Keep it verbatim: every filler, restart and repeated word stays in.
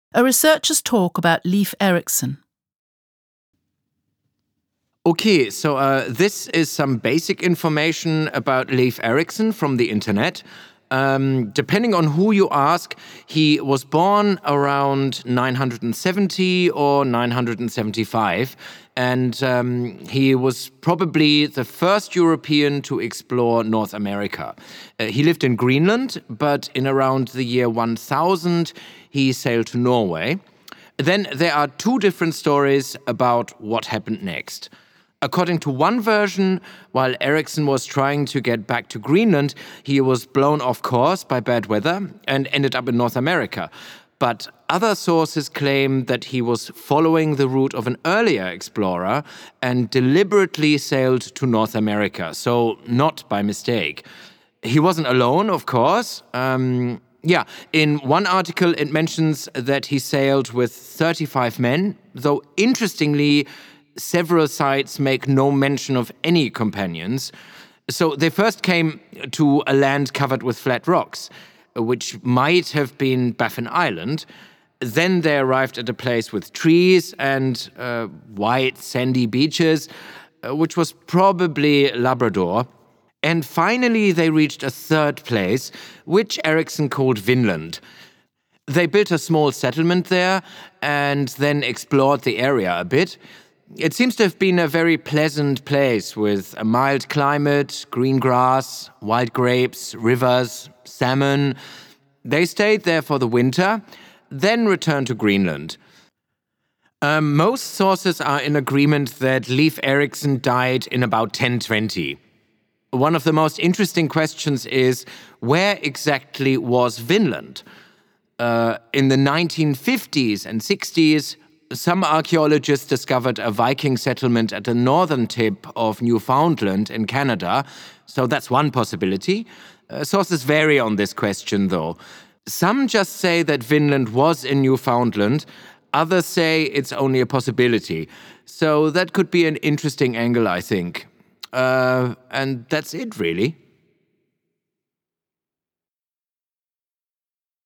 A researcher's talk about Leif Erikson. Okay, so uh, this is some basic information about Leif Erikson from the internet. Um, depending on who you ask, he was born around nine hundred seventy or nine hundred seventy-five, and um, he was probably the first European to explore North America. Uh, he lived in Greenland, but in around the year one thousand, he sailed to Norway. Then there are two different stories about what happened next. According to one version, while Erikson was trying to get back to Greenland, he was blown off course by bad weather and ended up in North America. But other sources claim that he was following the route of an earlier explorer and deliberately sailed to North America, so not by mistake. He wasn't alone, of course. Um, yeah, in one article it mentions that he sailed with thirty-five men, though interestingly, several sites make no mention of any companions. So they first came to a land covered with flat rocks, which might have been Baffin Island. Then they arrived at a place with trees and uh, white sandy beaches, uh, which was probably Labrador. And finally they reached a third place, which Erikson called Vinland. They built a small settlement there and then explored the area a bit. It seems to have been a very pleasant place with a mild climate, green grass, wild grapes, rivers, salmon. They stayed there for the winter, then returned to Greenland. Um, most sources are in agreement that Leif Erikson died in about ten twenty. One of the most interesting questions is, where exactly was Vinland? Uh, in the nineteen fifties and sixties, some archaeologists discovered a Viking settlement at the northern tip of Newfoundland in Canada, so that's one possibility. Uh, sources vary on this question, though. Some just say that Vinland was in Newfoundland, others say it's only a possibility. So that could be an interesting angle, I think. Uh, and that's it, really.